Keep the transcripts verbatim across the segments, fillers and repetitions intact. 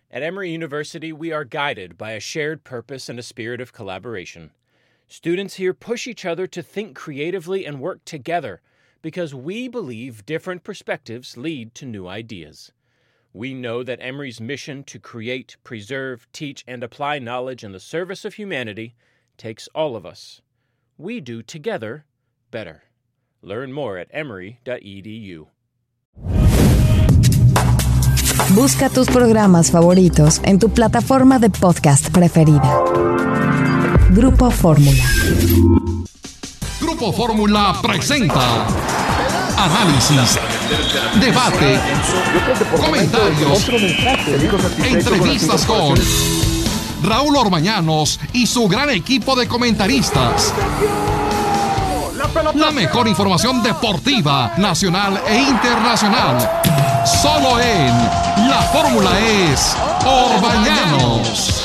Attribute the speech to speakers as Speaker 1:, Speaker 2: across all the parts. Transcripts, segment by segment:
Speaker 1: At Emory University, we are guided by a shared purpose and a spirit of collaboration. Students here push each other to think creatively and work together because we believe different perspectives lead to new ideas. We know that Emory's mission to create, preserve, teach, and apply knowledge in the service of humanity takes all of us. We do together better. Learn more at emory dot e d u.
Speaker 2: Busca tus programas favoritos en tu plataforma de podcast preferida. Grupo Fórmula.
Speaker 3: Grupo Fórmula presenta análisis, debate, comentarios, entrevistas con Raúl Orbañanos y su gran equipo de comentaristas. La mejor información deportiva, nacional e internacional. Solo en La Fórmula es Orbañanos.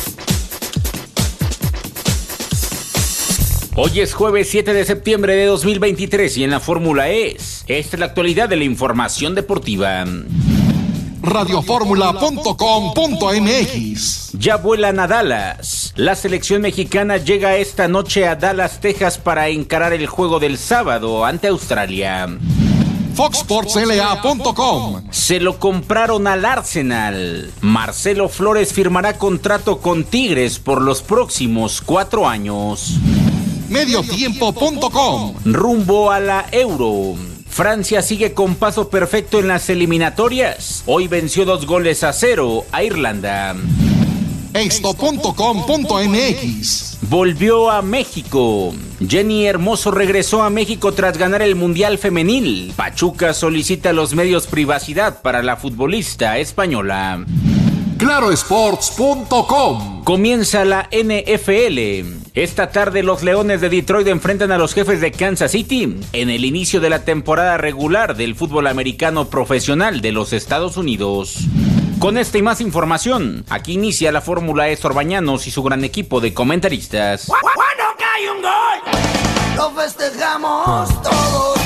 Speaker 4: Hoy es jueves siete de septiembre de dos mil veintitrés y en La Fórmula es. Esta es la actualidad de la información deportiva.
Speaker 3: radio fórmula punto com punto m x.
Speaker 4: Ya vuelan a Dallas. La selección mexicana llega esta noche a Dallas, Texas para encarar el juego del sábado ante Australia.
Speaker 3: fox sports l a punto com.
Speaker 4: Se lo compraron al Arsenal. Marcelo Flores firmará contrato con Tigres por los próximos cuatro años.
Speaker 3: mediotiempo punto com.
Speaker 4: Rumbo a la Euro. Francia sigue con paso perfecto en las eliminatorias. Hoy venció dos goles a cero a Irlanda.
Speaker 3: esto punto com punto m x.
Speaker 4: Volvió a México. Jenny Hermoso regresó a México tras ganar el Mundial Femenil. Pachuca solicita a los medios privacidad para la futbolista española.
Speaker 3: claro sports punto com.
Speaker 4: Comienza la N F L. Esta tarde los Leones de Detroit enfrentan a los Jefes de Kansas City en el inicio de la temporada regular del fútbol americano profesional de los Estados Unidos. Con esta y más información, aquí inicia La Fórmula es Orbañanos y su gran equipo de comentaristas.
Speaker 5: ¡Cuando cae un gol! Lo festejamos todos,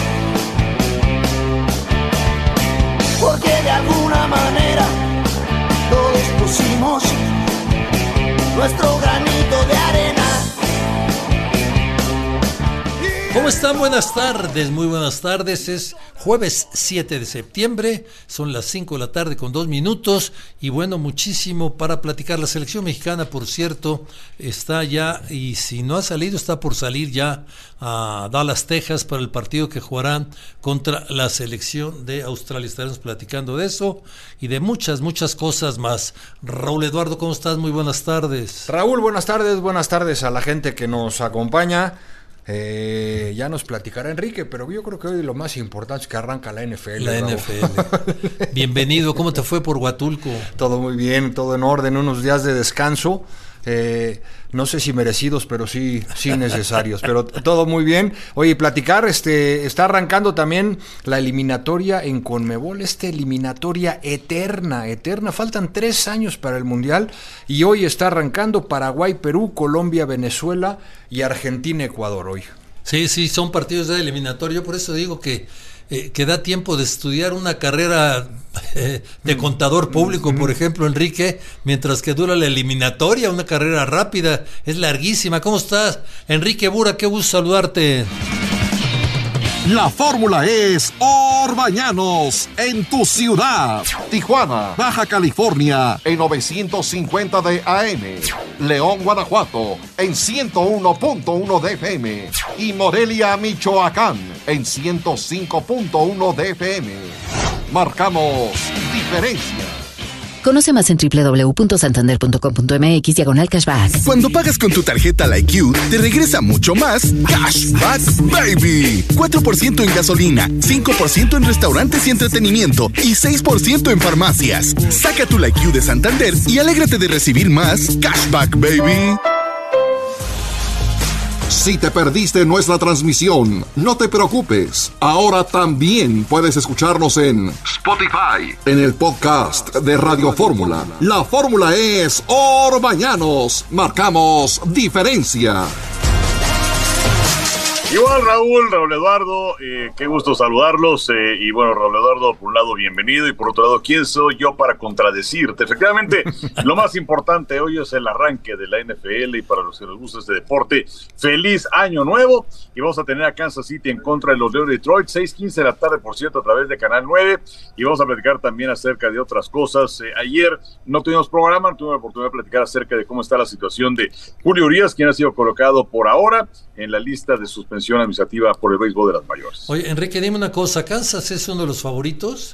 Speaker 5: porque de alguna manera todos pusimos nuestro granito de arena.
Speaker 6: ¿Cómo están? Buenas tardes, muy buenas tardes. Es jueves siete de septiembre, son las cinco de la tarde con dos minutos y bueno, muchísimo para platicar. La selección mexicana, por cierto, está ya, y si no ha salido, está por salir ya a Dallas, Texas, para el partido que jugarán contra la selección de Australia. Estaremos platicando de eso y de muchas, muchas cosas más. Raúl Eduardo, ¿cómo estás? Muy buenas tardes.
Speaker 7: Raúl, buenas tardes, buenas tardes a la gente que nos acompaña. Eh, ya nos platicará Enrique, pero yo creo que hoy lo más importante es que arranca la N F L.
Speaker 6: La Raúl. N F L. Bienvenido, ¿cómo te fue por Huatulco?
Speaker 7: Todo muy bien, todo en orden, unos días de descanso. Eh, no sé si merecidos, pero sí, sí necesarios, pero todo muy bien. Oye, platicar, este, está arrancando también la eliminatoria en Conmebol, esta eliminatoria eterna, eterna, faltan tres años para el Mundial y hoy está arrancando Paraguay, Perú, Colombia, Venezuela y Argentina, Ecuador hoy.
Speaker 6: Sí, sí, son partidos de eliminatoria, por eso digo que Eh, que da tiempo de estudiar una carrera eh, de contador público, por ejemplo, Enrique, mientras que dura la eliminatoria, una carrera rápida, es larguísima. ¿Cómo estás, Enrique Bura? Qué gusto saludarte.
Speaker 3: La Fórmula es Orbañanos en tu ciudad. Tijuana, Baja California en novecientos cincuenta de A M. León, Guanajuato en ciento uno punto uno de F M. Y Morelia, Michoacán en ciento cinco punto uno de F M. Marcamos diferencia.
Speaker 8: Conoce más en doble u doble u doble u punto santander punto com punto m x diagonal cashback.
Speaker 9: Cuando pagas con tu tarjeta Like You, te regresa mucho más Cashback Baby. cuatro por ciento en gasolina, cinco por ciento en restaurantes y entretenimiento y seis por ciento en farmacias. Saca tu Like You de Santander y alégrate de recibir más Cashback Baby.
Speaker 3: Si te perdiste nuestra transmisión, no te preocupes. Ahora también puedes escucharnos en Spotify, en el podcast de Radio Fórmula. La Fórmula es Orbañanos. Marcamos diferencia.
Speaker 10: Igual Raúl, Raúl Eduardo, eh, qué gusto saludarlos, eh, y bueno, Raúl Eduardo, por un lado bienvenido, y por otro lado, ¿quién soy yo para contradecirte? Efectivamente, lo más importante hoy es el arranque de la N F L, y para los que nos gusta este deporte, feliz año nuevo, y vamos a tener a Kansas City en contra de los Leones de Detroit, seis quince de la tarde, por cierto, a través de Canal nueve, y vamos a platicar también acerca de otras cosas. Eh, ayer no tuvimos programa, no tuvimos la oportunidad de platicar acerca de cómo está la situación de Julio Urias, quien ha sido colocado por ahora en la lista de suspensión administrativa por el béisbol de las mayores.
Speaker 6: Oye, Enrique, dime una cosa, ¿Kansas es uno de los favoritos?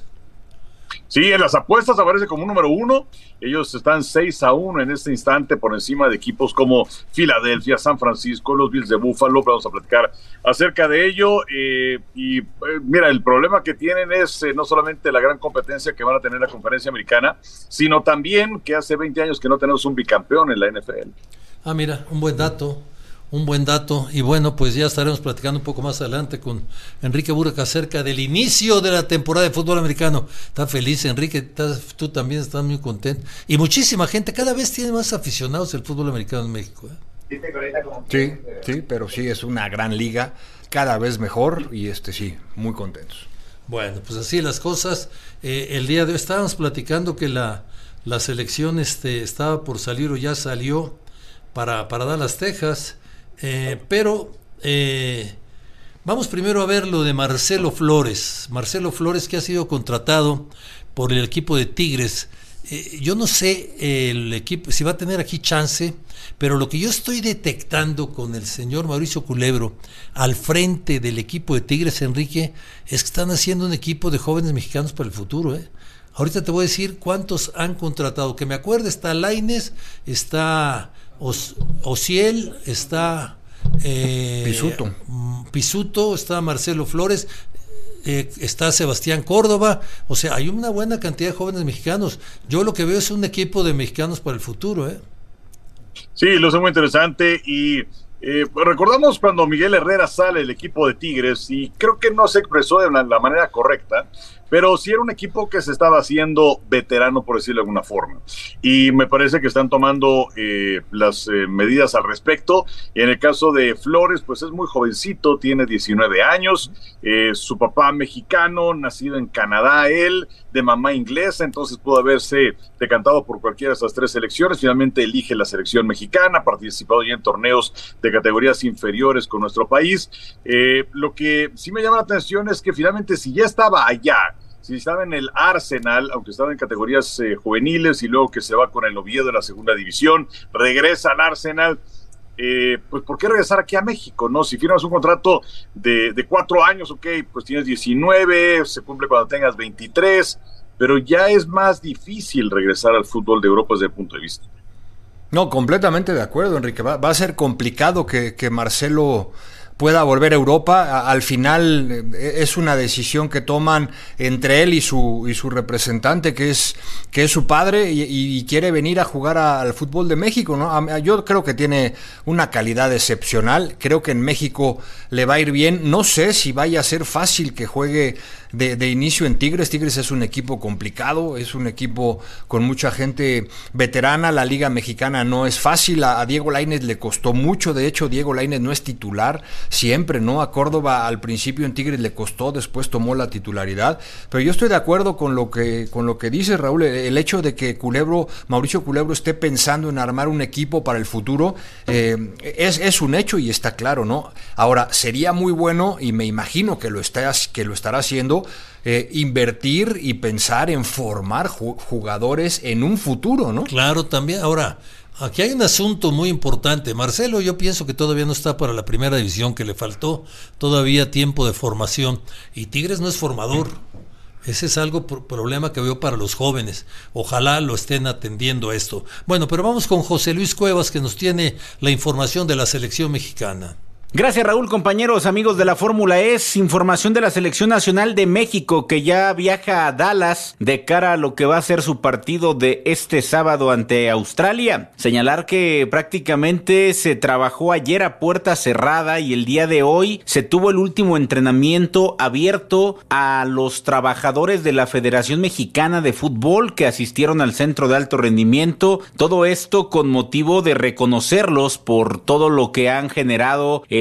Speaker 10: Sí, en las apuestas aparece como número uno. Ellos están seis a uno en este instante por encima de equipos como Filadelfia, San Francisco, los Bills de Buffalo. Vamos a platicar acerca de ello. Eh, y eh, mira, el problema que tienen es eh, no solamente la gran competencia que van a tener la conferencia americana, sino también que hace veinte años que no tenemos un bicampeón en la N F L.
Speaker 6: Ah, mira, un buen dato. Un buen dato, y bueno, pues ya estaremos platicando un poco más adelante con Enrique Burka acerca del inicio de la temporada de fútbol americano. Está feliz, Enrique, estás, tú también estás muy contento. Y muchísima gente, cada vez tiene más aficionados el fútbol americano en México. ¿eh?
Speaker 7: Sí, sí, pero sí, es una gran liga, cada vez mejor, y este sí, muy contentos.
Speaker 6: Bueno, pues así las cosas. Eh, el día de hoy estábamos platicando que la, la selección este, estaba por salir o ya salió para, para Dallas, Texas. Eh, pero eh, vamos primero a ver lo de Marcelo Flores. Marcelo Flores, que ha sido contratado por el equipo de Tigres. Eh, yo no sé eh, el equipo si va a tener aquí chance, pero lo que yo estoy detectando con el señor Mauricio Culebro al frente del equipo de Tigres, Enrique, es que están haciendo un equipo de jóvenes mexicanos para el futuro, ¿eh? Ahorita te voy a decir cuántos han contratado. Que me acuerde, está Lainez, está Os, Ociel, está eh,
Speaker 7: Pisuto.
Speaker 6: Pisuto, está Marcelo Flores, eh, está Sebastián Córdoba. O sea, hay una buena cantidad de jóvenes mexicanos. Yo lo que veo es un equipo de mexicanos para el futuro, ¿eh?
Speaker 10: Sí, lo sé, muy interesante. Y eh, recordamos cuando Miguel Herrera sale del equipo de Tigres, y creo que no se expresó de la, la manera correcta, pero sí era un equipo que se estaba haciendo veterano, por decirlo de alguna forma. Y me parece que están tomando eh, las eh, medidas al respecto. Y en el caso de Flores, pues es muy jovencito, tiene diecinueve años, eh, su papá mexicano, nacido en Canadá, él, de mamá inglesa, entonces pudo haberse decantado por cualquiera de esas tres selecciones. Finalmente elige la selección mexicana, ha participado ya en torneos de categorías inferiores con nuestro país. Eh, lo que sí me llama la atención es que finalmente, si ya estaba allá, si estaba en el Arsenal, aunque estaba en categorías eh, juveniles, y luego que se va con el Oviedo de la segunda división, regresa al Arsenal, eh, pues ¿por qué regresar aquí a México, no? Si firmas un contrato de, de cuatro años, ok, pues tienes diecinueve, se cumple cuando tengas veintitrés, pero ya es más difícil regresar al fútbol de Europa desde el punto de vista.
Speaker 7: No, completamente de acuerdo, Enrique. Va, va a ser complicado que, que Marcelo pueda volver a Europa. Al final es una decisión que toman entre él y su y su representante, que es que es su padre, y, y quiere venir a jugar a, al fútbol de México, ¿no? Yo creo que tiene una calidad excepcional. Creo que en México le va a ir bien. No sé si vaya a ser fácil que juegue de, de inicio en Tigres. Tigres es un equipo complicado, es un equipo con mucha gente veterana. La Liga Mexicana no es fácil. A, a Diego Lainez le costó mucho. De hecho, Diego Lainez no es titular siempre, ¿no? A Córdoba al principio en Tigres le costó, después tomó la titularidad. Pero yo estoy de acuerdo con lo que con lo que dice Raúl. El hecho de que Culebro, Mauricio Culebro, esté pensando en armar un equipo para el futuro eh, es, es un hecho y está claro, ¿no? Ahora, sería muy bueno, y me imagino que lo está, que lo estará haciendo, eh, invertir y pensar en formar jugadores en un futuro, ¿no?
Speaker 6: Claro, también. Ahora, aquí hay un asunto muy importante. Marcelo, yo pienso que todavía no está para la primera división, que le faltó todavía tiempo de formación, y Tigres no es formador. Ese es algo, problema que veo para los jóvenes. Ojalá lo estén atendiendo a esto. Bueno, pero vamos con José Luis Cuevas, que nos tiene la información de la selección mexicana.
Speaker 4: Gracias, Raúl. Compañeros, amigos de la Fórmula E, información de la Selección Nacional de México, que ya viaja a Dallas de cara a lo que va a ser su partido de este sábado ante Australia. Señalar que prácticamente se trabajó ayer a puerta cerrada, y el día de hoy se tuvo el último entrenamiento abierto a los trabajadores de la Federación Mexicana de Fútbol que asistieron al Centro de Alto Rendimiento. Todo esto con motivo de reconocerlos por todo lo que han generado el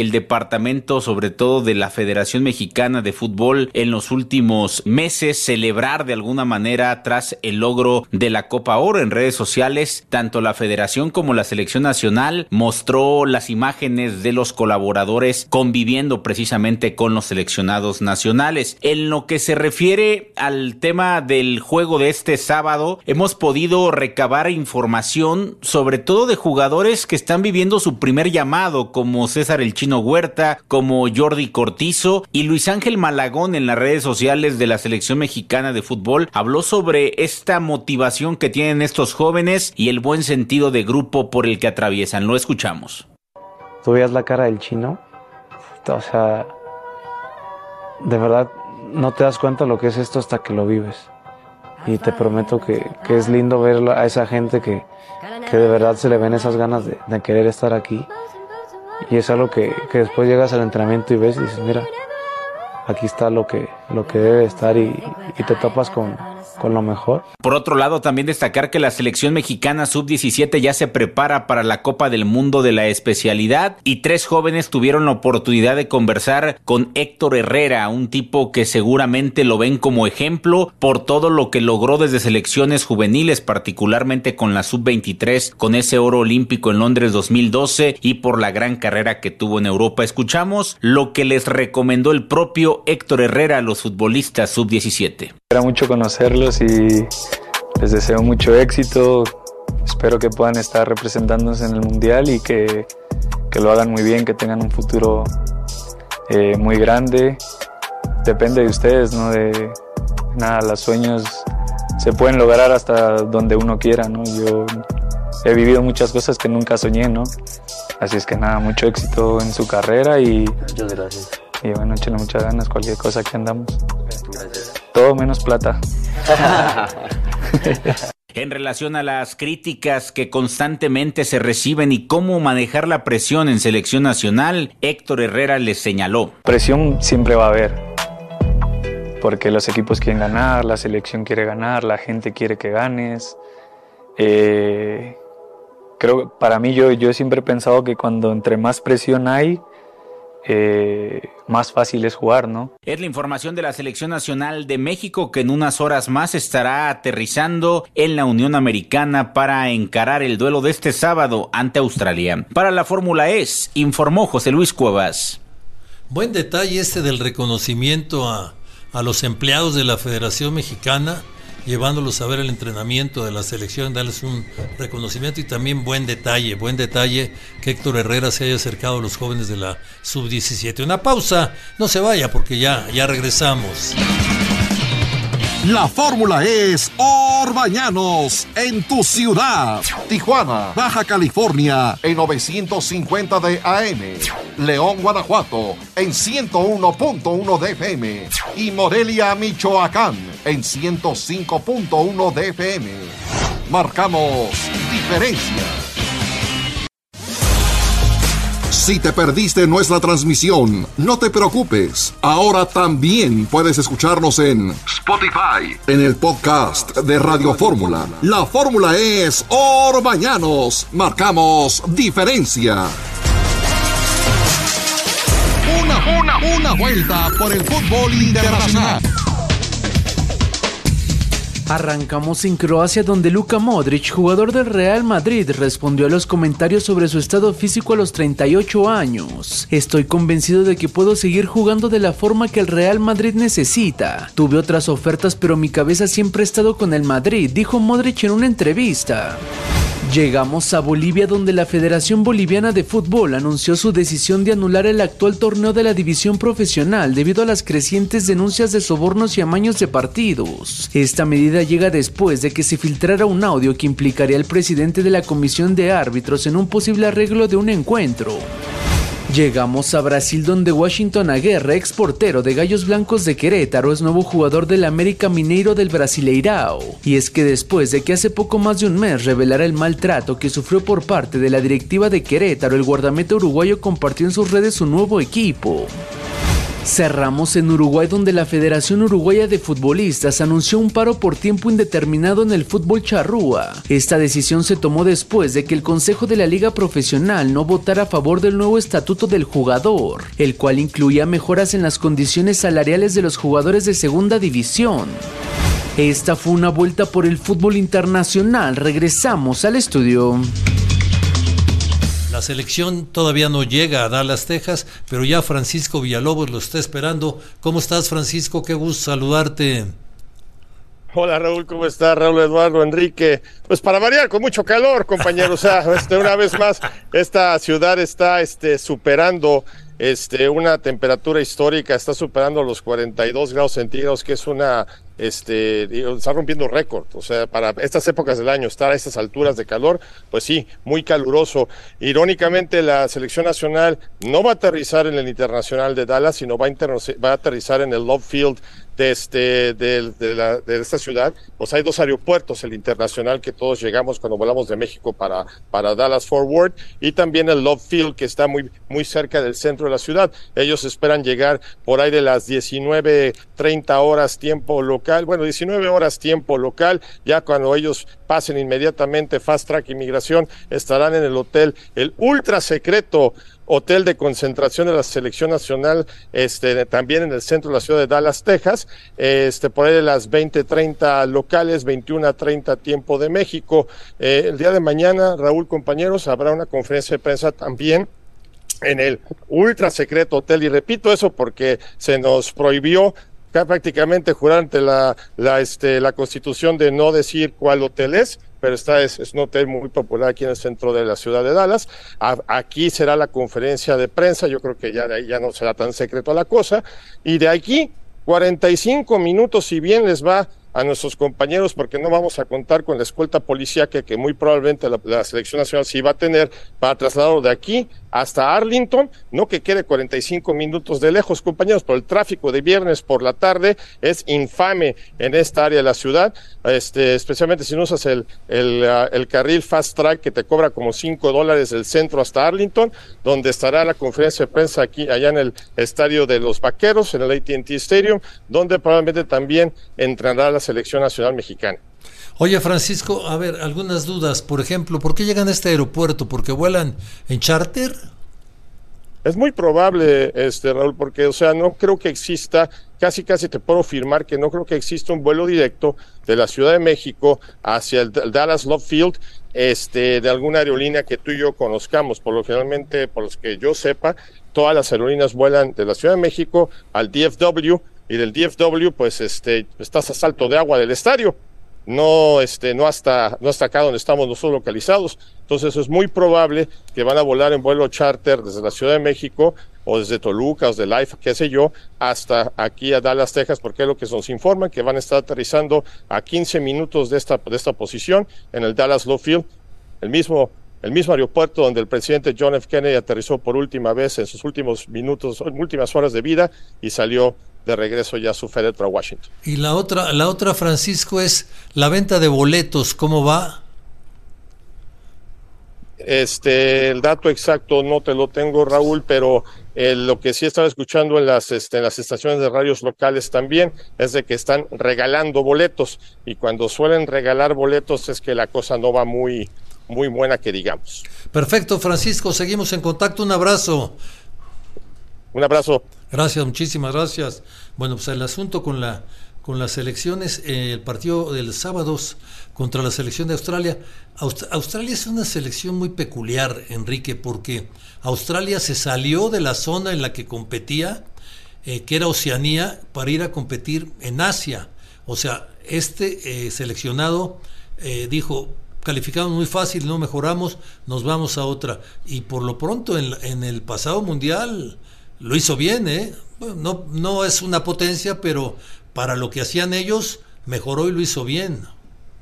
Speaker 4: el departamento, sobre todo de la Federación Mexicana de Fútbol, en los últimos meses celebrar de alguna manera tras el logro de la Copa Oro. En redes sociales, tanto la Federación como la Selección Nacional mostró las imágenes de los colaboradores conviviendo precisamente con los seleccionados nacionales. En lo que se refiere al tema del juego de este sábado, hemos podido recabar información sobre todo de jugadores que están viviendo su primer llamado, como César el Chino Huerta, como Jordi Cortizo, y Luis Ángel Malagón en las redes sociales de la Selección Mexicana de Fútbol habló sobre esta motivación que tienen estos jóvenes y el buen sentido de grupo por el que atraviesan. Lo escuchamos.
Speaker 11: ¿Tú veías la cara del Chino? O sea, de verdad no te das cuenta lo que es esto hasta que lo vives. Y te prometo que, que es lindo ver a esa gente que, que de verdad se le ven esas ganas de, de querer estar aquí. Y es algo que, que después llegas al entrenamiento y ves y dices, mira, aquí está lo que, lo que debe estar y, y te topas con, con lo mejor.
Speaker 4: Por otro lado, también destacar que la selección mexicana sub diecisiete ya se prepara para la Copa del Mundo de la especialidad y tres jóvenes tuvieron la oportunidad de conversar con Héctor Herrera, un tipo que seguramente lo ven como ejemplo por todo lo que logró desde selecciones juveniles, particularmente con la sub veintitrés, con ese oro olímpico en Londres dos mil doce y por la gran carrera que tuvo en Europa. Escuchamos lo que les recomendó el propio Héctor Herrera a los futbolistas sub diecisiete.
Speaker 12: Era mucho conocerlos y les deseo mucho éxito. Espero que puedan estar representándonos en el Mundial y que, que lo hagan muy bien, que tengan un futuro eh, muy grande. Depende de ustedes, ¿no? De nada, los sueños se pueden lograr hasta donde uno quiera, ¿no? Yo he vivido muchas cosas que nunca soñé, ¿no? Así es que nada, mucho éxito en su carrera y...
Speaker 13: Muchas gracias.
Speaker 12: Y bueno, échenle muchas ganas, cualquier cosa que andamos. Gracias. Todo menos plata.
Speaker 4: En relación a las críticas que constantemente se reciben y cómo manejar la presión en selección nacional, Héctor Herrera les señaló.
Speaker 12: Presión siempre va a haber, porque los equipos quieren ganar, la selección quiere ganar, la gente quiere que ganes. Eh, creo que para mí yo, yo siempre he pensado que cuando entre más presión hay, Eh, más fácil es jugar, ¿no?
Speaker 4: Es la información de la Selección Nacional de México, que en unas horas más estará aterrizando en la Unión Americana para encarar el duelo de este sábado ante Australia. Para la Fórmula E, informó José Luis Cuevas.
Speaker 6: Buen detalle este del reconocimiento a, a los empleados de la Federación Mexicana, llevándolos a ver el entrenamiento de la selección, darles un reconocimiento, y también buen detalle, buen detalle que Héctor Herrera se haya acercado a los jóvenes de la sub diecisiete. Una pausa, no se vaya porque ya, ya regresamos.
Speaker 3: La fórmula es Orbañanos en tu ciudad. Tijuana, Baja California en novecientos cincuenta de A M. León, Guanajuato en ciento uno punto uno de F M. Y Morelia, Michoacán en ciento cinco punto uno de F M. Marcamos diferencia. Si te perdiste nuestra transmisión, no te preocupes. Ahora también puedes escucharnos en Spotify, en el podcast de Radio Fórmula. La fórmula es Orbañanos. Marcamos diferencia. Una, una, una vuelta por el fútbol internacional.
Speaker 14: Arrancamos en Croacia, donde Luka Modric, jugador del Real Madrid, respondió a los comentarios sobre su estado físico a los treinta y ocho años. Estoy convencido de que puedo seguir jugando de la forma que el Real Madrid necesita. Tuve otras ofertas, pero mi cabeza siempre ha estado con el Madrid, dijo Modric en una entrevista. Llegamos a Bolivia, donde la Federación Boliviana de Fútbol anunció su decisión de anular el actual torneo de la división profesional debido a las crecientes denuncias de sobornos y amaños de partidos. Esta medida llega después de que se filtrara un audio que implicaría al presidente de la comisión de árbitros en un posible arreglo de un encuentro. Llegamos a Brasil, donde Washington Aguirre, ex portero de Gallos Blancos de Querétaro, es nuevo jugador del América Mineiro del Brasileirao. Y es que después de que hace poco más de un mes revelara el maltrato que sufrió por parte de la directiva de Querétaro, el guardameta uruguayo compartió en sus redes su nuevo equipo. Cerramos en Uruguay, donde la Federación Uruguaya de Futbolistas anunció un paro por tiempo indeterminado en el fútbol charrúa. Esta decisión se tomó después de que el Consejo de la Liga Profesional no votara a favor del nuevo estatuto del jugador, el cual incluía mejoras en las condiciones salariales de los jugadores de segunda división. Esta fue una vuelta por el fútbol internacional. Regresamos al estudio.
Speaker 6: La selección todavía no llega a Dallas, Texas, pero ya Francisco Villalobos lo está esperando. ¿Cómo estás, Francisco? Qué gusto saludarte.
Speaker 13: Hola, Raúl, ¿cómo estás? Raúl, Eduardo, Enrique. Pues para variar, con mucho calor, compañeros. O sea, este, una vez más, esta ciudad está este, superando este, una temperatura histórica, está superando los cuarenta y dos grados centígrados, que es una... Este, está rompiendo récord, o sea, para estas épocas del año, estar a estas alturas de calor, pues sí, muy caluroso. Irónicamente, la selección nacional no va a aterrizar en el Internacional de Dallas, sino va a, inter- va a aterrizar en el Love Field de, este, de, de, la, de esta ciudad. Pues hay dos aeropuertos, el internacional que todos llegamos cuando volamos de México para, para Dallas Fort Worth, y también el Love Field, que está muy, muy cerca del centro de la ciudad. Ellos esperan llegar por ahí de las diecinueve treinta horas tiempo local. Bueno, diecinueve horas tiempo local, ya cuando ellos pasen inmediatamente Fast Track Inmigración, estarán en el hotel, el ultra secreto hotel de concentración de la selección nacional, este, también en el centro de la ciudad de Dallas, Texas, este, por ahí de las veinte treinta locales, veintiuno treinta tiempo de México. Eh, el día de mañana, Raúl, compañeros, habrá una conferencia de prensa también en el ultra secreto hotel, y repito eso porque se nos prohibió prácticamente jurar ante la, la, este, la Constitución de no decir cuál hotel es, pero esta es, es un hotel muy popular aquí en el centro de la ciudad de Dallas. A, aquí será la conferencia de prensa, yo creo que ya de ahí ya no será tan secreto la cosa, y de aquí cuarenta y cinco minutos, si bien les va a nuestros compañeros, porque no vamos a contar con la escolta policíaca que muy probablemente la, la selección nacional sí va a tener para trasladarlo de aquí hasta Arlington, no que quede cuarenta y cinco minutos de lejos, compañeros, pero el tráfico de viernes por la tarde es infame en esta área de la ciudad, este, especialmente si no usas el, el, uh, el carril Fast Track que te cobra como cinco dólares del centro hasta Arlington, donde estará la conferencia de prensa aquí, allá en el estadio de los Vaqueros, en el A T and T Stadium, donde probablemente también entrará la selección nacional mexicana.
Speaker 6: Oye, Francisco, a ver, algunas dudas. Por ejemplo, ¿por qué llegan a este aeropuerto? ¿Porque vuelan en charter?
Speaker 13: Es muy probable, este Raúl, porque, o sea, no creo que exista, casi casi te puedo afirmar que no creo que exista un vuelo directo de la Ciudad de México hacia el, el Dallas Love Field, este, de alguna aerolínea que tú y yo conozcamos. Por lo generalmente, por los que yo sepa, todas las aerolíneas vuelan de la Ciudad de México al D F W, y del D F W, pues, este, estás a salto de agua del estadio. No, este, no hasta, no hasta acá donde estamos nosotros localizados. Entonces es muy probable que van a volar en vuelo charter desde la Ciudad de México o desde Toluca o desde Life, qué sé yo, hasta aquí a Dallas, Texas, porque es lo que nos informan, que van a estar aterrizando a quince minutos de esta, de esta posición en el Dallas Love Field, el mismo, el mismo aeropuerto donde el presidente John F. Kennedy aterrizó por última vez en sus últimos minutos, últimas horas de vida, y salió de regreso ya a su FedEx para Washington.
Speaker 6: Y la otra, la otra, Francisco, es la venta de boletos, ¿cómo va?
Speaker 13: Este, el dato exacto no te lo tengo, Raúl, pero eh, lo que sí estaba escuchando en las, este, en las estaciones de radios locales también es de que están regalando boletos, y cuando suelen regalar boletos es que la cosa no va muy, muy buena, que digamos.
Speaker 6: Perfecto, Francisco, seguimos en contacto, un abrazo.
Speaker 13: Un abrazo.
Speaker 6: Gracias, muchísimas gracias. Bueno, pues el asunto con la con las elecciones, eh, el partido del sábado contra la selección de Australia. Aust- Australia es una selección muy peculiar, Enrique, porque Australia se salió de la zona en la que competía, eh, que era Oceanía, para ir a competir en Asia. O sea, este eh, seleccionado eh, dijo, calificamos muy fácil, no mejoramos, nos vamos a otra. Y por lo pronto en, en el pasado mundial lo hizo bien, ¿eh? Bueno, no, no es una potencia, pero para lo que hacían ellos, mejoró y lo hizo bien.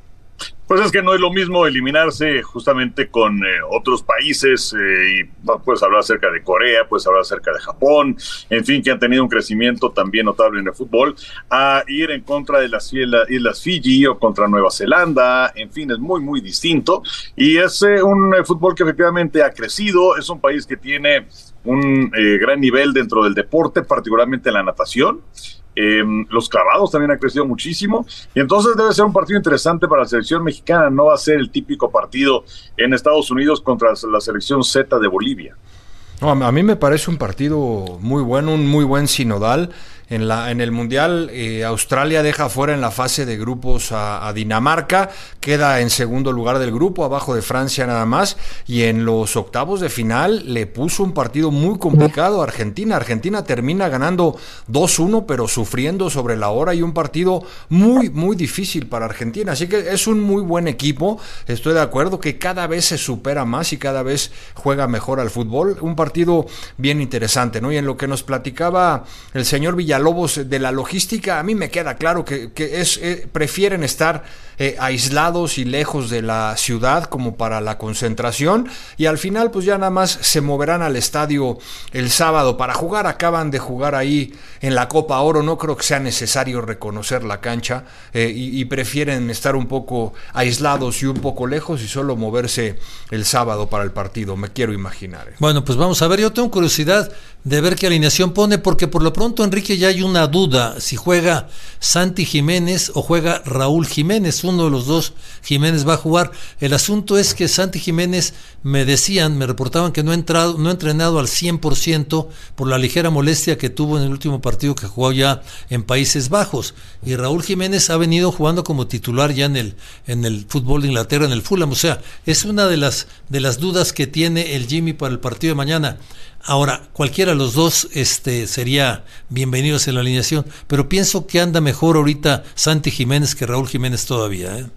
Speaker 10: Pues es que no es lo mismo eliminarse justamente con eh, otros países, eh, y no, puedes hablar acerca de Corea, puedes hablar acerca de Japón, en fin, que han tenido un crecimiento también notable en el fútbol, a ir en contra de las Islas Fiji o contra Nueva Zelanda, en fin, es muy, muy distinto, y es eh, un eh, fútbol que efectivamente ha crecido, es un país que tiene un eh, gran nivel dentro del deporte, particularmente en la natación. Eh, los clavados también han crecido muchísimo, y entonces debe ser un partido interesante para la selección mexicana. No va a ser el típico partido en Estados Unidos contra la selección Z de Bolivia.
Speaker 7: No, a mí me parece un partido muy bueno, un muy buen sinodal. En, la, en el Mundial, eh, Australia deja fuera en la fase de grupos a, a Dinamarca, queda en segundo lugar del grupo, abajo de Francia nada más, y en los octavos de final le puso un partido muy complicado a Argentina. Argentina termina ganando dos uno, pero sufriendo sobre la hora, y un partido muy, muy difícil para Argentina. Así que es un muy buen equipo, estoy de acuerdo que cada vez se supera más y cada vez juega mejor al fútbol. Un partido bien interesante, ¿no? Y en lo que nos platicaba el señor Villalobos de la logística, a mí me queda claro que, que es, eh, prefieren estar eh, aislados y lejos de la ciudad como para la concentración, y al final pues ya nada más se moverán al estadio el sábado para jugar. Acaban de jugar ahí en la Copa Oro, no creo que sea necesario reconocer la cancha, eh, y, y prefieren estar un poco aislados y un poco lejos y solo moverse el sábado para el partido, me quiero imaginar. eh.
Speaker 6: Bueno, pues vamos a ver, yo tengo curiosidad de ver qué alineación pone, porque por lo pronto, Enrique, ya hay una duda si juega Santi Jiménez o juega Raúl Jiménez. Uno de los dos Jiménez va a jugar. El asunto es que Santi Jiménez, me decían, me reportaban que no ha entrado, no ha entrenado al cien por ciento por la ligera molestia que tuvo en el último partido que jugó ya en Países Bajos, y Raúl Jiménez ha venido jugando como titular ya en el en el fútbol de Inglaterra, en el Fulham. O sea, es una de las de las dudas que tiene el Jimmy para el partido de mañana. Ahora, cualquiera de los dos este, sería bienvenidos en la alineación, pero pienso que anda mejor ahorita Santi Jiménez que Raúl Jiménez todavía, ¿eh?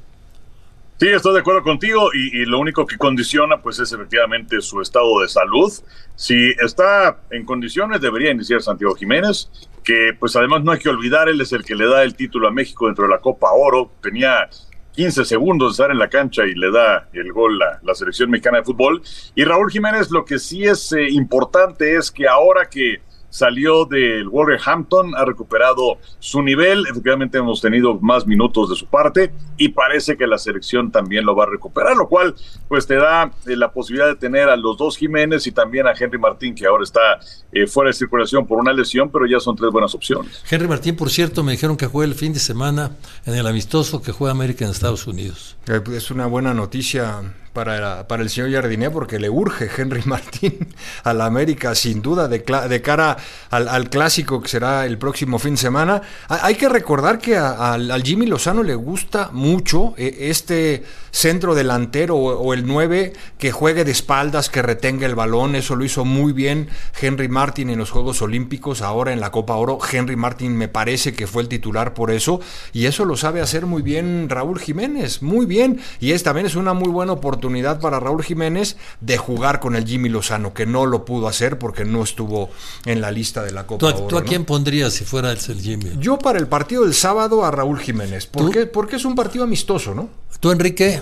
Speaker 10: Sí, estoy de acuerdo contigo, y, y lo único que condiciona pues es efectivamente su estado de salud. Si está en condiciones, debería iniciar Santiago Jiménez, que pues además no hay que olvidar, él es el que le da el título a México dentro de la Copa Oro. Tenía quince segundos de estar en la cancha y le da el gol a la selección mexicana de fútbol. Y Raúl Jiménez, lo que sí es eh, importante es que ahora que salió del Wolverhampton, ha recuperado su nivel. Efectivamente hemos tenido más minutos de su parte y parece que la selección también lo va a recuperar, lo cual pues te da eh, la posibilidad de tener a los dos Jiménez y también a Henry Martín, que ahora está eh, fuera de circulación por una lesión, pero ya son tres buenas opciones.
Speaker 6: Henry Martín, por cierto, me dijeron que juega el fin de semana en el amistoso que juega América en Estados Unidos.
Speaker 7: Es una buena noticia para, para el señor Jardiné, porque le urge Henry Martín a la América, sin duda, de, de cara al, al clásico que será el próximo fin de semana. Hay que recordar que a, a, al Jimmy Lozano le gusta mucho este centro delantero o, o el nueve que juegue de espaldas, que retenga el balón. Eso lo hizo muy bien Henry Martín en los Juegos Olímpicos, ahora en la Copa Oro. Henry Martín me parece que fue el titular por eso, y eso lo sabe hacer muy bien Raúl Jiménez, muy bien, y es también es una muy buena oportunidad para Raúl Jiménez de jugar con el Jimmy Lozano, que no lo pudo hacer porque no estuvo en la lista de la Copa
Speaker 6: ¿Tú,
Speaker 7: Oro,
Speaker 6: ¿Tú a
Speaker 7: ¿no?
Speaker 6: quién pondrías si fuera el Jimmy?
Speaker 7: Yo para el partido del sábado a Raúl Jiménez, porque, porque es un partido amistoso, ¿no?
Speaker 6: ¿Tú, Enrique?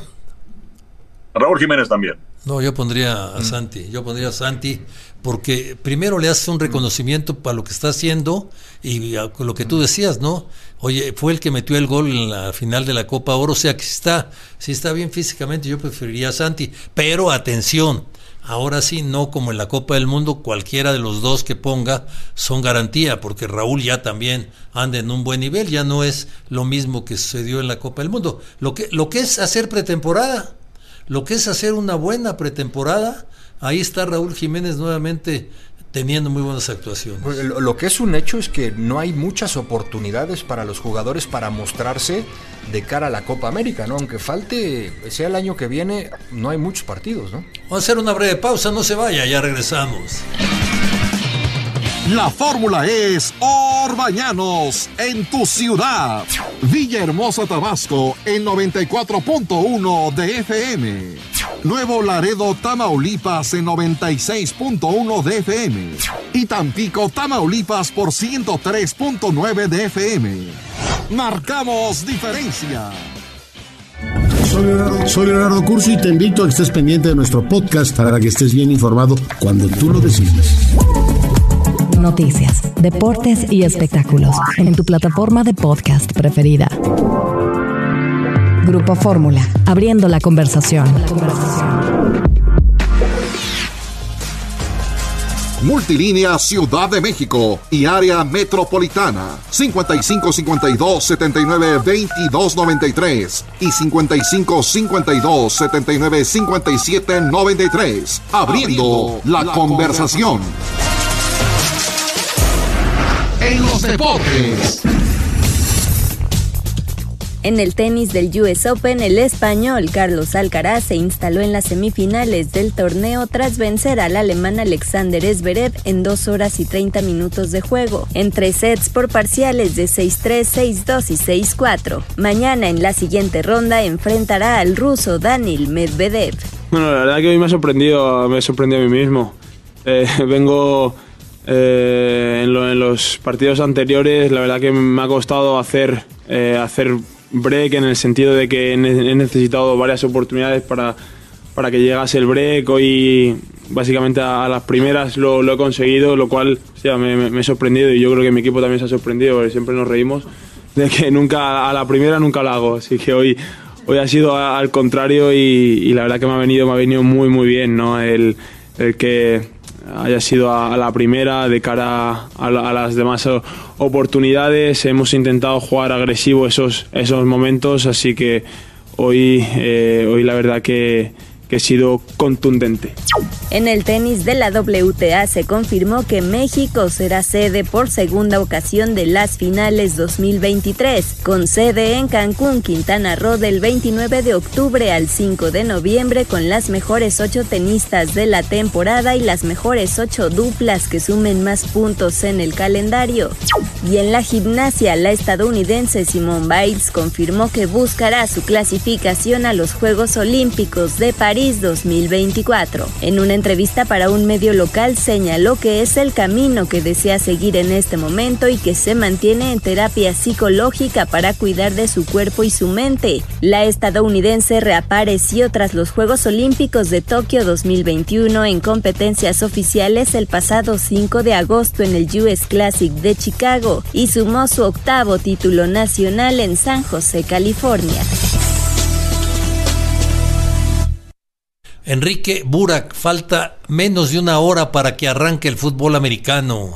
Speaker 10: Raúl Jiménez también.
Speaker 6: No, yo pondría a mm. Santi, yo pondría a Santi, porque primero le haces un reconocimiento para lo que está haciendo y a lo que tú decías, ¿no? Oye, fue el que metió el gol en la final de la Copa Oro, o sea que si está, si está bien físicamente, yo preferiría a Santi, pero atención, ahora sí, no como en la Copa del Mundo, cualquiera de los dos que ponga son garantía, porque Raúl ya también anda en un buen nivel, ya no es lo mismo que sucedió en la Copa del Mundo. Lo que, lo que es hacer pretemporada, lo que es hacer una buena pretemporada, ahí está Raúl Jiménez nuevamente teniendo muy buenas actuaciones.
Speaker 7: Lo que es un hecho es que no hay muchas oportunidades para los jugadores para mostrarse de cara a la Copa América, ¿no? Aunque falte, sea el año que viene, no hay muchos partidos, ¿no?
Speaker 6: Vamos a hacer una breve pausa, no se vaya, ya regresamos.
Speaker 3: La fórmula es Orbañanos en tu ciudad. Villahermosa, Tabasco en noventa y cuatro punto uno de F M. Nuevo Laredo, Tamaulipas en noventa y seis punto uno de F M. Y Tampico, Tamaulipas por ciento tres punto nueve de F M. Marcamos diferencia.
Speaker 15: Soy Leonardo, soy Leonardo Curso y te invito a que estés pendiente de nuestro podcast para que estés bien informado cuando tú lo decides.
Speaker 2: Noticias, deportes y espectáculos en tu plataforma de podcast preferida. Grupo Fórmula, abriendo la conversación.
Speaker 3: Multilínea Ciudad de México y área metropolitana cincuenta y cinco cincuenta y dos setenta y nueve veintidós noventa y tres y cincuenta y cinco cincuenta y dos setenta y nueve cincuenta y siete noventa y tres. Abriendo, Abriendo la, la conversación. En los deportes.
Speaker 16: En el tenis del U S Open, el español Carlos Alcaraz se instaló en las semifinales del torneo tras vencer al alemán Alexander Zverev en dos horas y treinta minutos de juego, en tres sets por parciales de seis tres, seis dos y seis cuatro. Mañana en la siguiente ronda enfrentará al ruso Daniil Medvedev.
Speaker 17: Bueno, la verdad que hoy me ha sorprendido, me ha sorprendido a mí mismo. Eh, vengo eh, en, lo, en los partidos anteriores, la verdad que me ha costado hacer, eh, hacer break, en el sentido de que he necesitado varias oportunidades para, para que llegase el break. Hoy básicamente a, a las primeras lo, lo he conseguido, lo cual o sea, me, me, me he sorprendido, y yo creo que mi equipo también se ha sorprendido, porque siempre nos reímos de que nunca a la primera nunca lo hago, así que hoy, hoy ha sido a, al contrario, y, y la verdad que me ha venido, me ha venido muy muy bien, ¿no? el, el que haya sido a, a la primera de cara a, a las demás oportunidades. Hemos intentado jugar agresivo esos, esos momentos, así que hoy, eh, hoy la verdad que, que he sido contundente.
Speaker 16: En el tenis de la W T A se confirmó que México será sede por segunda ocasión de las finales dos mil veintitrés, con sede en Cancún, Quintana Roo, del veintinueve de octubre al cinco de noviembre, con las mejores ocho tenistas de la temporada y las mejores ocho duplas que sumen más puntos en el calendario. Y en la gimnasia, la estadounidense Simone Biles confirmó que buscará su clasificación a los Juegos Olímpicos de París dos mil veinticuatro. En una entrevista para un medio local señaló que es el camino que desea seguir en este momento y que se mantiene en terapia psicológica para cuidar de su cuerpo y su mente. La estadounidense reapareció tras los Juegos Olímpicos de Tokio dos mil veintiuno en competencias oficiales el pasado cinco de agosto en el U S Classic de Chicago y sumó su octavo título nacional en San José, California.
Speaker 6: Enrique Burak, falta menos de una hora para que arranque el fútbol americano.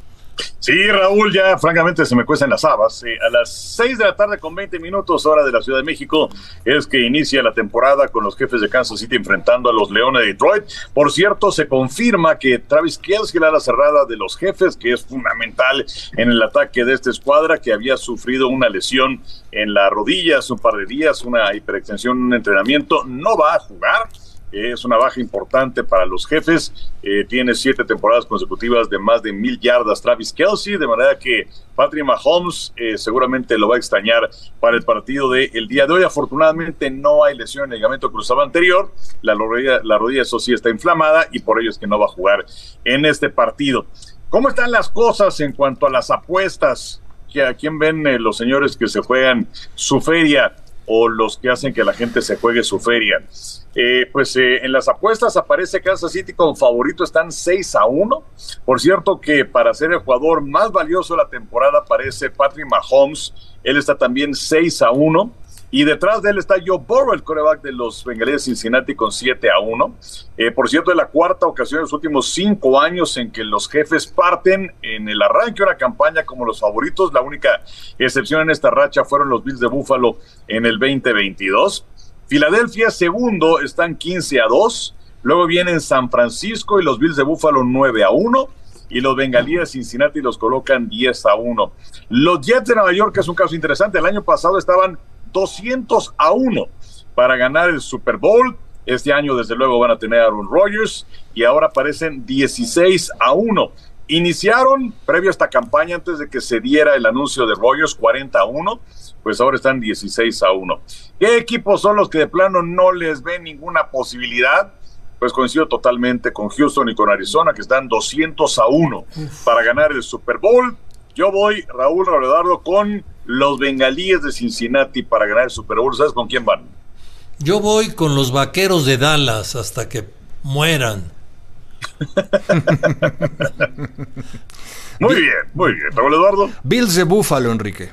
Speaker 10: Sí, Raúl, ya francamente se me cuecen las habas. Eh, a las seis de la tarde con veinte minutos, hora de la Ciudad de México, es que inicia la temporada con los Jefes de Kansas City enfrentando a los Leones de Detroit. Por cierto, se confirma que Travis Kelce, la ala cerrada de los Jefes, que es fundamental en el ataque de esta escuadra, que había sufrido una lesión en la rodilla hace un par de días, una hiperextensión en un entrenamiento, no va a jugar. Es una baja importante para los Jefes. Eh, tiene siete temporadas consecutivas de más de mil yardas Travis Kelce, de manera que Patrick Mahomes eh, seguramente lo va a extrañar para el partido del día de hoy. Afortunadamente no hay lesión en el ligamento cruzado anterior. La rodilla, la rodilla eso sí está inflamada y por ello es que no va a jugar en este partido. ¿Cómo están las cosas en cuanto a las apuestas? ¿A quién ven eh, los señores que se juegan su feria o los que hacen que la gente se juegue su feria? Eh, pues eh, en las apuestas aparece Kansas City como favorito, están seis a uno. Por cierto que para ser el jugador más valioso de la temporada aparece Patrick Mahomes, él está también seis a uno. Y detrás de él está Joe Burrow, el quarterback de los Bengalíes de Cincinnati, con siete a uno. Eh, por cierto, es la cuarta ocasión en los últimos cinco años en que los Jefes parten en el arranque de una campaña como los favoritos. La única excepción en esta racha fueron los Bills de Buffalo en el veinte veintidós. Filadelfia, segundo, están quince a dos. Luego vienen San Francisco y los Bills de Buffalo nueve a uno. Y los Bengalíes de Cincinnati los colocan diez a uno. Los Jets de Nueva York, que es un caso interesante, el año pasado estaban doscientos a uno para ganar el Super Bowl. Este año, desde luego, van a tener a Aaron Rodgers y ahora aparecen dieciséis a uno. Iniciaron, previo a esta campaña, antes de que se diera el anuncio de Rodgers, cuarenta a uno, pues ahora están dieciséis a uno. ¿Qué equipos son los que de plano no les ven ninguna posibilidad? Pues coincido totalmente con Houston y con Arizona, que están doscientos a uno para ganar el Super Bowl. Yo voy, Raúl Roledardo, con los Bengalíes de Cincinnati para ganar el Super Bowl. ¿Sabes con quién van?
Speaker 6: Yo voy con los Vaqueros de Dallas hasta que mueran.
Speaker 10: Muy bien, muy bien. Raúl Eduardo.
Speaker 7: Bills de Buffalo, Enrique.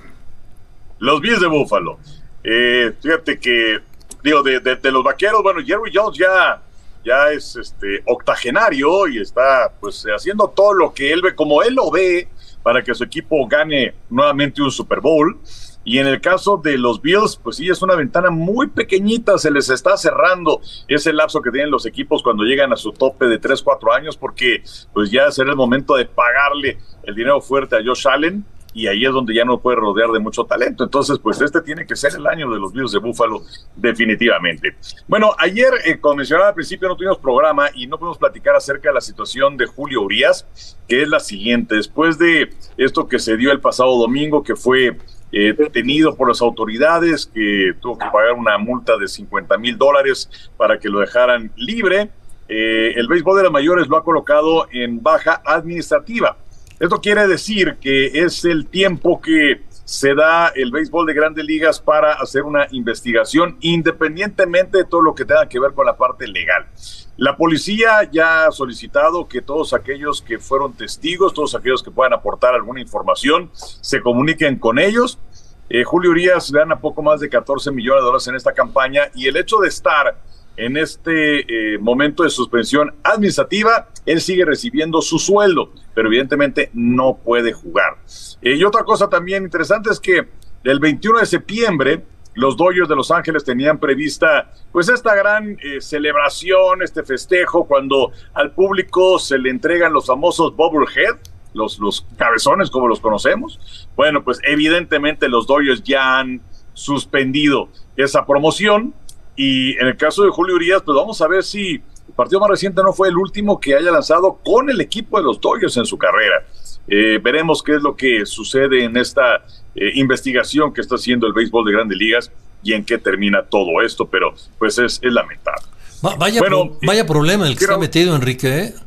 Speaker 10: Los Bills de Buffalo. Eh, fíjate que, digo, de, de, de los Vaqueros, bueno, Jerry Jones ya, ya es este octogenario y está pues haciendo todo lo que él ve, como él lo ve, para que su equipo gane nuevamente un Super Bowl. Y en el caso de los Bills, pues sí, es una ventana muy pequeñita, se les está cerrando ese lapso que tienen los equipos cuando llegan a su tope de tres, cuatro años, porque pues ya será el momento de pagarle el dinero fuerte a Josh Allen, y ahí es donde ya no puede rodear de mucho talento. Entonces, pues este tiene que ser el año de los Bills de Buffalo, definitivamente. Bueno, ayer, eh, como mencionaba al principio, no tuvimos programa y no pudimos platicar acerca de la situación de Julio Urías, que es la siguiente. Después de esto que se dio el pasado domingo, que fue eh, detenido por las autoridades, que tuvo que pagar una multa de cincuenta mil dólares para que lo dejaran libre, eh, el béisbol de las mayores lo ha colocado en baja administrativa. Esto quiere decir que es el tiempo que se da el béisbol de Grandes Ligas para hacer una investigación independientemente de todo lo que tenga que ver con la parte legal. La policía ya ha solicitado que todos aquellos que fueron testigos, todos aquellos que puedan aportar alguna información, se comuniquen con ellos. Eh, Julio Urías gana poco más de catorce millones de dólares en esta campaña, y el hecho de estar en este eh, momento de suspensión administrativa, él sigue recibiendo su sueldo, pero evidentemente no puede jugar. Eh, y otra cosa también interesante es que el veintiuno de septiembre, los Dodgers de Los Ángeles tenían prevista pues esta gran eh, celebración, este festejo, cuando al público se le entregan los famosos bobblehead, los, los cabezones como los conocemos. Bueno, pues evidentemente los Dodgers ya han suspendido esa promoción. Y en el caso de Julio Urías, pues vamos a ver si el partido más reciente no fue el último que haya lanzado con el equipo de los Dodgers en su carrera. Eh, veremos qué es lo que sucede en esta eh, investigación que está haciendo el béisbol de Grandes Ligas y en qué termina todo esto, pero pues es, es lamentable.
Speaker 6: Va, vaya, bueno, pro, vaya problema el que quiero, está metido, Enrique, ¿eh?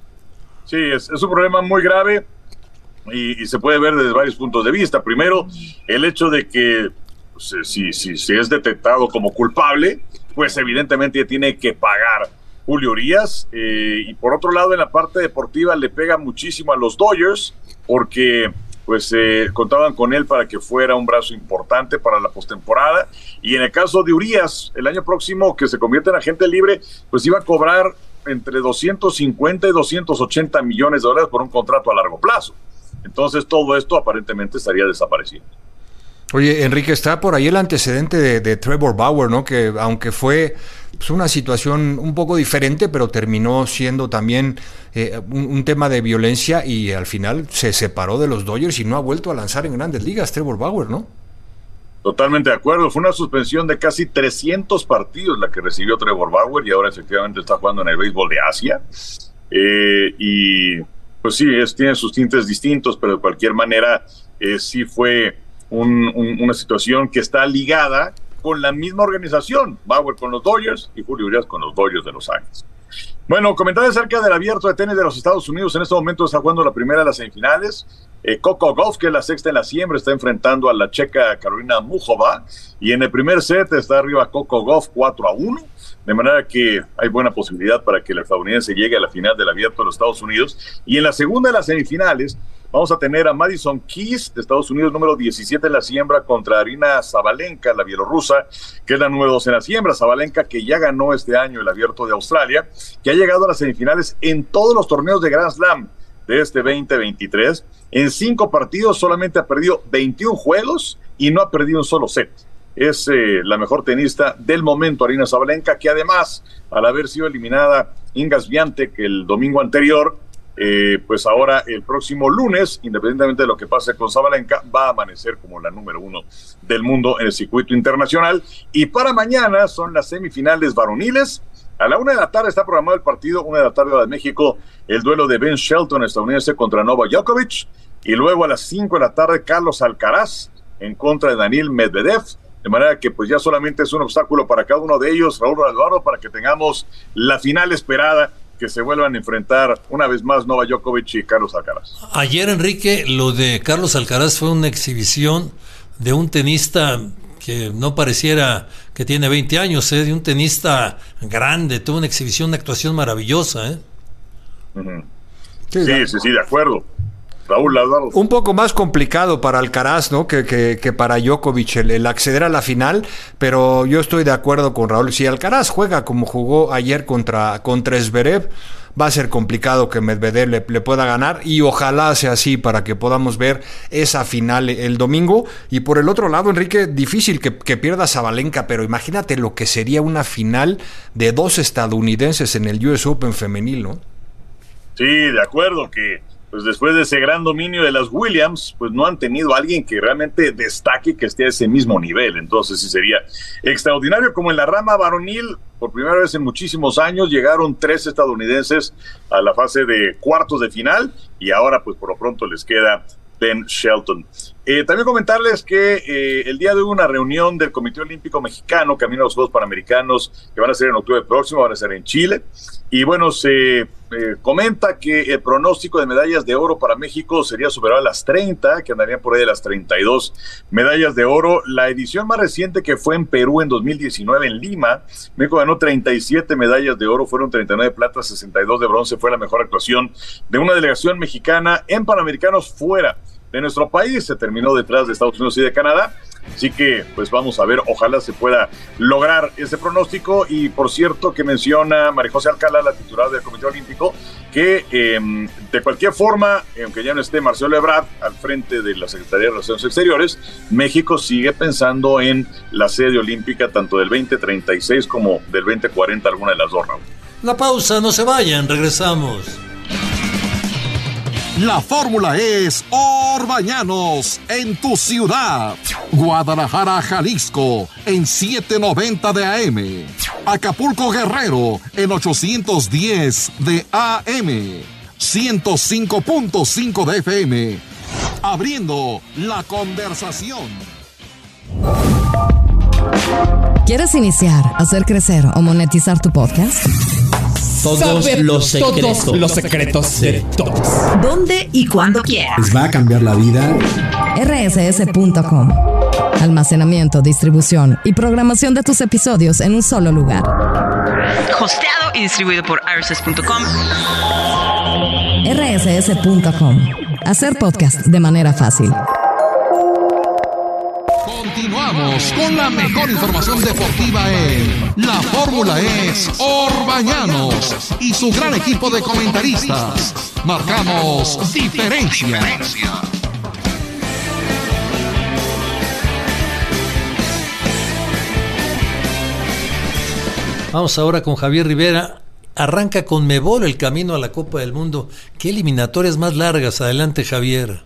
Speaker 10: Sí, es, es un problema muy grave y, y se puede ver desde varios puntos de vista. Primero, el hecho de que Si, si, si es detectado como culpable, pues evidentemente tiene que pagar Julio Urías. Eh, y por otro lado, en la parte deportiva le pega muchísimo a los Dodgers, porque pues eh, contaban con él para que fuera un brazo importante para la postemporada. Y en el caso de Urías, el año próximo, que se convierte en agente libre, pues iba a cobrar entre doscientos cincuenta y doscientos ochenta millones de dólares por un contrato a largo plazo. Entonces todo esto aparentemente estaría desapareciendo.
Speaker 7: Oye, Enrique, está por ahí el antecedente de, de Trevor Bauer, ¿no? Que aunque fue pues, una situación un poco diferente, pero terminó siendo también eh, un, un tema de violencia, y al final se separó de los Dodgers y no ha vuelto a lanzar en Grandes Ligas, Trevor Bauer, ¿no?
Speaker 10: Totalmente de acuerdo. Fue una suspensión de casi trescientos partidos la que recibió Trevor Bauer, y ahora efectivamente está jugando en el béisbol de Asia. Eh, y pues sí, es, tiene sus tintes distintos, pero de cualquier manera eh, sí fue Un, un, una situación que está ligada con la misma organización, Bauer con los Dodgers y Julio Urías con los Dodgers de Los Ángeles. Bueno, comentar acerca del abierto de tenis de los Estados Unidos. En este momento está jugando la primera de las semifinales. Eh, Coco Gauff, que es la sexta en la siembra, está enfrentando a la checa Karolina Muchova, y en el primer set está arriba Coco Gauff cuatro a uno, de manera que hay buena posibilidad para que el estadounidense llegue a la final del abierto de los Estados Unidos. Y en la segunda de las semifinales vamos a tener a Madison Keys de Estados Unidos, número diecisiete en la siembra, contra Arina Sabalenka, la bielorrusa, que es la número dos en la siembra. Sabalenka, que ya ganó este año el abierto de Australia, que ha llegado a las semifinales en todos los torneos de Grand Slam de este veinte veintitrés. En cinco partidos solamente ha perdido veintiún juegos y no ha perdido un solo set. Es eh, la mejor tenista del momento, Arina Sabalenka, que además, al haber sido eliminada Inga Swiatek el domingo anterior, Eh, pues ahora el próximo lunes, independientemente de lo que pase con Sabalenka, va a amanecer como la número uno del mundo en el circuito internacional. Y para mañana son las semifinales varoniles. A la una de la tarde está programado el partido, una de la tarde hora de México, el duelo de Ben Shelton, estadounidense, contra Novak Djokovic. Y luego a las cinco de la tarde, Carlos Alcaraz en contra de Daniil Medvedev. De manera que pues ya solamente es un obstáculo para cada uno de ellos, Raúl Eduardo, para que tengamos la final esperada, que se vuelvan a enfrentar una vez más Novak Djokovic y Carlos Alcaraz.
Speaker 6: Ayer, Enrique, lo de Carlos Alcaraz fue una exhibición de un tenista que no pareciera que tiene veinte años, ¿eh? De un tenista grande, tuvo una exhibición, una actuación maravillosa, ¿eh?
Speaker 10: Uh-huh. Sí, sí, sí, sí, de acuerdo. Raúl, Lázaro.
Speaker 7: Un poco más complicado para Alcaraz, ¿no? Que, que, que para Djokovic el, el acceder a la final, pero yo estoy de acuerdo con Raúl. Si Alcaraz juega como jugó ayer contra, contra Zverev, va a ser complicado que Medvedev le, le pueda ganar, y ojalá sea así para que podamos ver esa final el domingo. Y por el otro lado, Enrique, difícil que, que pierda Sabalenka, pero imagínate lo que sería una final de dos estadounidenses en el U S Open femenil, ¿no?
Speaker 10: Sí, de acuerdo, que pues después de ese gran dominio de las Williams, pues no han tenido a alguien que realmente destaque, que esté a ese mismo nivel. Entonces sí sería extraordinario. Como en la rama varonil, por primera vez en muchísimos años llegaron tres estadounidenses a la fase de cuartos de final, y ahora pues por lo pronto les queda Ben Shelton. Eh, también comentarles que eh, el día de hoy hubo una reunión del Comité Olímpico Mexicano camino a los Juegos Panamericanos, que van a ser en octubre próximo, van a ser en Chile. Y bueno, se eh, comenta que el pronóstico de medallas de oro para México sería superar las treinta, que andarían por ahí de las treinta y dos medallas de oro. La edición más reciente, que fue en Perú en dos mil diecinueve, en Lima, México ganó treinta y siete medallas de oro, fueron treinta y nueve de plata, sesenta y dos de bronce. Fue la mejor actuación de una delegación mexicana en Panamericanos fuera de nuestro país. Se terminó detrás de Estados Unidos y de Canadá. Así que pues vamos a ver, ojalá se pueda lograr ese pronóstico. Y por cierto, que menciona María José Alcalá, la titular del Comité Olímpico, que eh, de cualquier forma, aunque ya no esté Marcelo Ebrard al frente de la Secretaría de Relaciones Exteriores, México sigue pensando en la sede olímpica tanto del veinte treinta y seis como del veinte cuarenta, alguna de las dos, Raúl.
Speaker 6: La pausa, no se vayan, regresamos.
Speaker 3: La fórmula es Orbañanos en tu ciudad. Guadalajara, Jalisco en setecientos noventa de A M. Acapulco, Guerrero en ochocientos diez de A M. ciento cinco punto cinco de F M. Abriendo la conversación.
Speaker 2: ¿Quieres iniciar, hacer crecer o monetizar tu podcast?
Speaker 18: Todos Saber los secretos. Todos los secretos de todos.
Speaker 2: ¿Dónde y cuándo quieras?
Speaker 18: Les va a cambiar la vida.
Speaker 2: R S S punto com. Almacenamiento, distribución y programación de tus episodios en un solo lugar.
Speaker 19: Hosteado y distribuido por R S S punto com.
Speaker 2: R S S punto com. Hacer podcast de manera fácil.
Speaker 3: Continuamos con la mejor información deportiva en La Fórmula es Orbañanos y su gran equipo de comentaristas. Marcamos diferencia.
Speaker 6: Vamos ahora con Javier Rivera. Arranca Conmebol el camino a la Copa del Mundo. ¿Qué eliminatorias más largas? Adelante, Javier.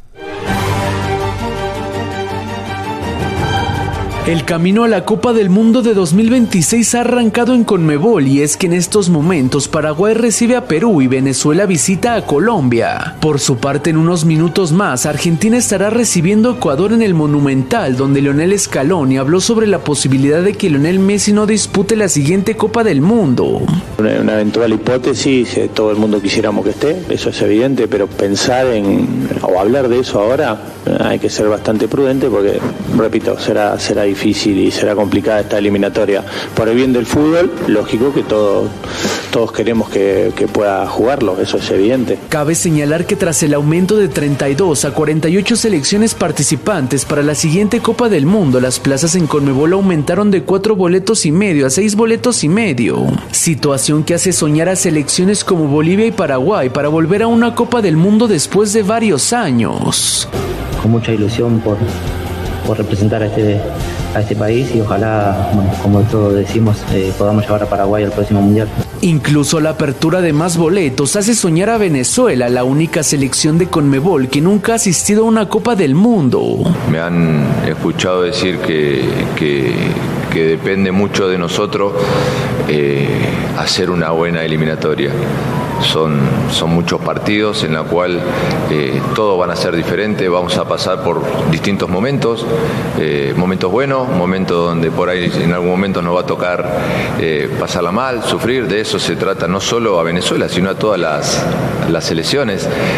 Speaker 14: El camino a la Copa del Mundo de dos mil veintiséis ha arrancado en Conmebol, y es que en estos momentos Paraguay recibe a Perú y Venezuela visita a Colombia. Por su parte, en unos minutos más, Argentina estará recibiendo a Ecuador en el Monumental, donde Lionel Scaloni habló sobre la posibilidad de que Lionel Messi no dispute la siguiente Copa del Mundo.
Speaker 20: Una, una eventual hipótesis, eh, todo el mundo quisiéramos que esté, eso es evidente, pero pensar en o hablar de eso ahora eh, hay que ser bastante prudente porque, repito, será será difícil y será complicada esta eliminatoria. Por el bien del fútbol, lógico que todo, todos queremos que, que pueda jugarlo, eso es evidente.
Speaker 14: Cabe señalar que tras el aumento de treinta y dos a cuarenta y ocho selecciones participantes para la siguiente Copa del Mundo, las plazas en Conmebol aumentaron de cuatro boletos y medio a seis boletos y medio. Situación que hace soñar a selecciones como Bolivia y Paraguay para volver a una Copa del Mundo después de varios años.
Speaker 21: Con mucha ilusión por, por representar a este, a este país y ojalá, bueno, como todos decimos, eh, podamos llevar a Paraguay al próximo Mundial.
Speaker 14: Incluso la apertura de más boletos hace soñar a Venezuela, la única selección de Conmebol que nunca ha asistido a una Copa del Mundo.
Speaker 22: Me han escuchado decir que, que, que depende mucho de nosotros eh, hacer una buena eliminatoria. Son, son muchos partidos en la cual eh, todos van a ser diferentes, vamos a pasar por distintos momentos, eh, momentos buenos, momentos donde por ahí en algún momento nos va a tocar eh, pasarla mal, sufrir. De eso se trata no solo a Venezuela, sino a todas las, las selecciones.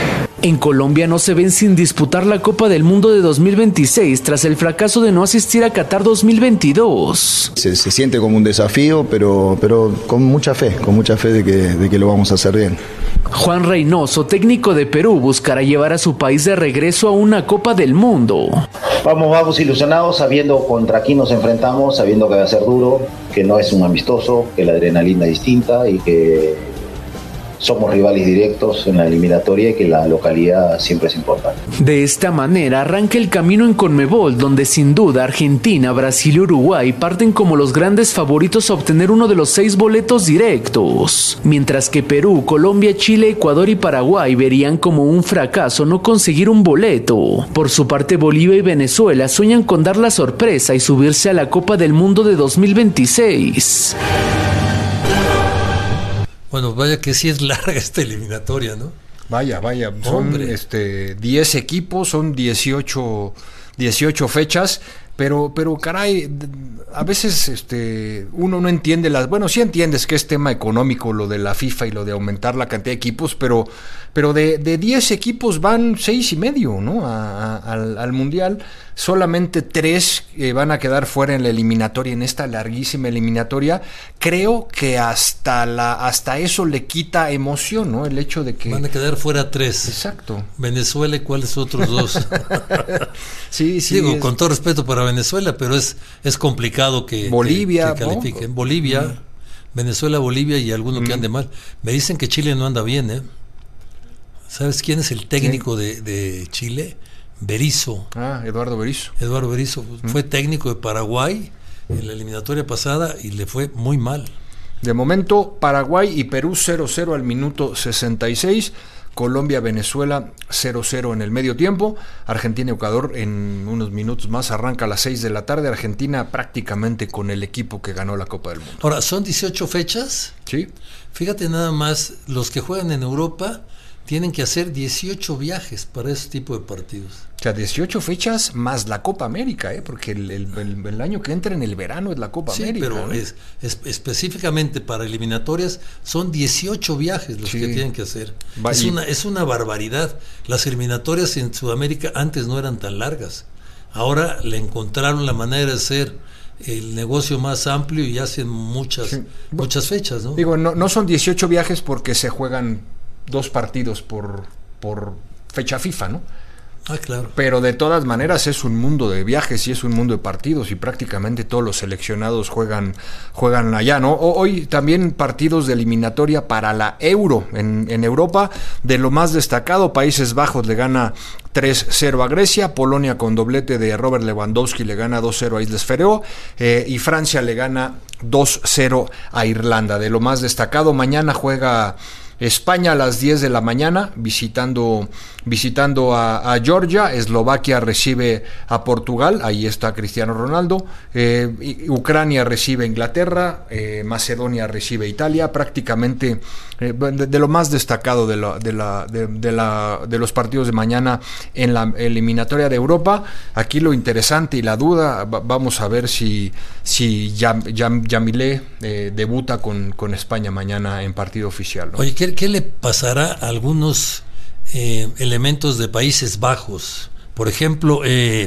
Speaker 14: En Colombia no se ven sin disputar la Copa del Mundo de dos mil veintiséis tras el fracaso de no asistir a Qatar dos mil veintidós.
Speaker 1: Se, se siente como un desafío, pero, pero con mucha fe, con mucha fe de que, de que lo vamos a hacer bien.
Speaker 14: Juan Reynoso, técnico de Perú, buscará llevar a su país de regreso a una Copa del Mundo.
Speaker 5: Vamos, vamos ilusionados, sabiendo contra quién nos enfrentamos, sabiendo que va a ser duro, que no es un amistoso, que la adrenalina es distinta y que somos rivales directos en la eliminatoria y que la localidad siempre es importante.
Speaker 14: De esta manera arranca el camino en Conmebol, donde sin duda Argentina, Brasil y Uruguay parten como los grandes favoritos a obtener uno de los seis boletos directos, mientras que Perú, Colombia, Chile, Ecuador y Paraguay verían como un fracaso no conseguir un boleto. Por su parte, Bolivia y Venezuela sueñan con dar la sorpresa y subirse a la Copa del Mundo de dos mil veintiséis.
Speaker 6: Bueno, vaya que sí es larga esta eliminatoria, ¿no?
Speaker 7: Vaya, vaya, son
Speaker 6: Hombre.
Speaker 7: este diez equipos, son dieciocho, dieciocho fechas, pero pero caray, a veces este uno no entiende las, bueno, sí entiendes que es tema económico lo de la FIFA y lo de aumentar la cantidad de equipos, pero pero de de diez equipos van seis y medio, ¿no? A, a, al, al mundial. Solamente tres eh, van a quedar fuera en la eliminatoria, en esta larguísima eliminatoria. Creo que hasta la hasta eso le quita emoción, ¿no? El hecho de que
Speaker 6: van a quedar fuera tres.
Speaker 7: Exacto.
Speaker 6: Venezuela y cuáles otros dos.
Speaker 7: sí, sí.
Speaker 6: Digo,
Speaker 7: es...
Speaker 6: con todo respeto para Venezuela, pero es es complicado que
Speaker 7: Bolivia,
Speaker 6: que, que califiquen.
Speaker 7: ¿no?
Speaker 6: Bolivia, mm. Venezuela, Bolivia y alguno mm. que ande mal. Me dicen que Chile no anda bien, ¿eh? ¿Sabes quién es el técnico de, de Chile? Berizzo.
Speaker 7: Ah, Eduardo Berizzo.
Speaker 6: Eduardo Berizzo mm. fue técnico de Paraguay en la eliminatoria pasada y le fue muy mal.
Speaker 7: De momento, Paraguay y Perú cero cero al minuto sesenta y seis. Colombia, Venezuela cero cero en el medio tiempo. Argentina, Ecuador en unos minutos más arranca a las seis de la tarde. Argentina prácticamente con el equipo que ganó la Copa del Mundo.
Speaker 6: Ahora, ¿son dieciocho fechas?
Speaker 7: Sí.
Speaker 6: Fíjate nada más, los que juegan en Europa tienen que hacer dieciocho viajes para ese tipo de partidos.
Speaker 7: O sea, dieciocho fechas más la Copa América, ¿eh? Porque el, el, el, el año que entra en el verano es la Copa
Speaker 6: sí,
Speaker 7: América.
Speaker 6: Sí, pero
Speaker 7: ¿no?
Speaker 6: es, es, específicamente para eliminatorias son dieciocho viajes los sí. que tienen que hacer. Va, es, y... una, es una barbaridad. Las eliminatorias en Sudamérica antes no eran tan largas. Ahora le encontraron la manera de hacer el negocio más amplio y hacen muchas, sí. muchas fechas, ¿no?
Speaker 7: Digo, no, no son dieciocho viajes porque se juegan dos partidos por, por fecha FIFA, ¿no?
Speaker 6: Ah, claro.
Speaker 7: Pero de todas maneras es un mundo de viajes y es un mundo de partidos y prácticamente todos los seleccionados juegan, juegan allá, ¿no? Hoy también partidos de eliminatoria para la Euro en, en Europa. De lo más destacado, Países Bajos le gana tres cero a Grecia, Polonia con doblete de Robert Lewandowski le gana dos cero a Islas Feroe eh, y Francia le gana dos cero a Irlanda. De lo más destacado, mañana juega España a las diez de la mañana visitando, visitando a, a Georgia. Eslovaquia recibe a Portugal, ahí está Cristiano Ronaldo. eh, Ucrania recibe a Inglaterra, eh, Macedonia recibe a Italia. Prácticamente eh, de, de lo más destacado de, la, de, la, de, de, la, de los partidos de mañana en la eliminatoria de Europa. Aquí lo interesante y la duda, vamos a ver si, si Yam, Yam, Yamile eh, debuta con, con España mañana en partido oficial, ¿no?
Speaker 6: Oye, ¿qué, qué le pasará a algunos eh, elementos de Países Bajos? Por ejemplo, eh,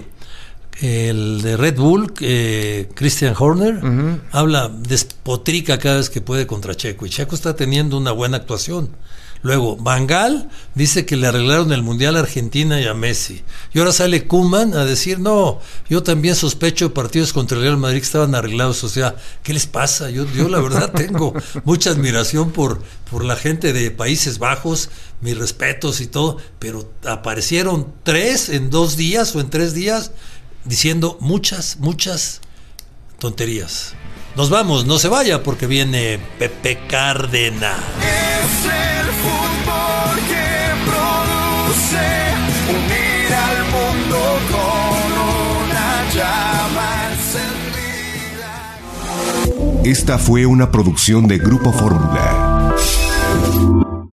Speaker 6: el de Red Bull, eh, Christian Horner, uh-huh. habla, despotrica cada vez que puede contra Checo, y Checo está teniendo una buena actuación. Luego, Van Gaal dice que le arreglaron el Mundial a Argentina y a Messi. Y ahora sale Koeman a decir, no, yo también sospecho de partidos contra el Real Madrid que estaban arreglados. O sea, ¿qué les pasa? Yo, yo la verdad tengo mucha admiración por, por la gente de Países Bajos, mis respetos y todo, pero aparecieron tres en dos días o en tres días diciendo muchas, muchas tonterías. Nos vamos, no se vaya porque viene Pepe Cárdenas.
Speaker 23: Es el fútbol que produce unir al mundo con una llama encendida.
Speaker 24: Esta fue una producción de Grupo Fórmula.